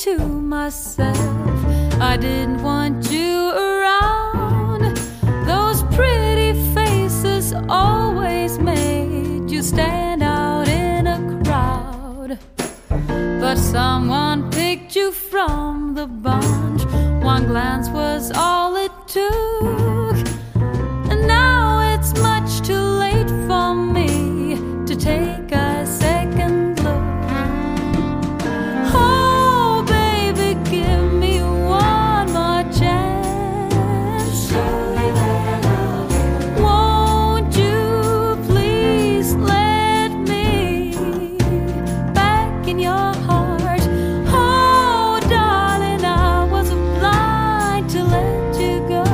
to myself, I didn't want you around. Those pretty faces always made you stand out in a crowd. But someone picked you from the bunch. One glance was all it took. And now it's much too late for me to take a second look. Oh, baby, give me one more chance. Won't you please let me back in your heart? Oh, darling, I was blind to let you go.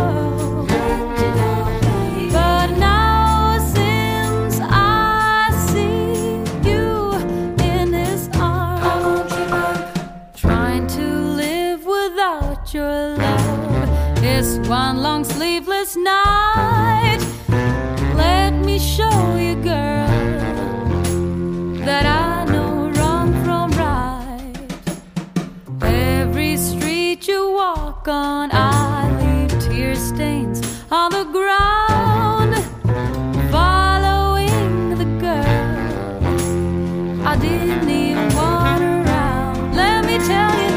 But now since I see you in his arms, trying to live without your love is one long sleepless night. Let me show you, girl, that I know wrong from right. Every street you walk on, I leave tear stains on the ground, following the girl I didn't even want around. Let me tell you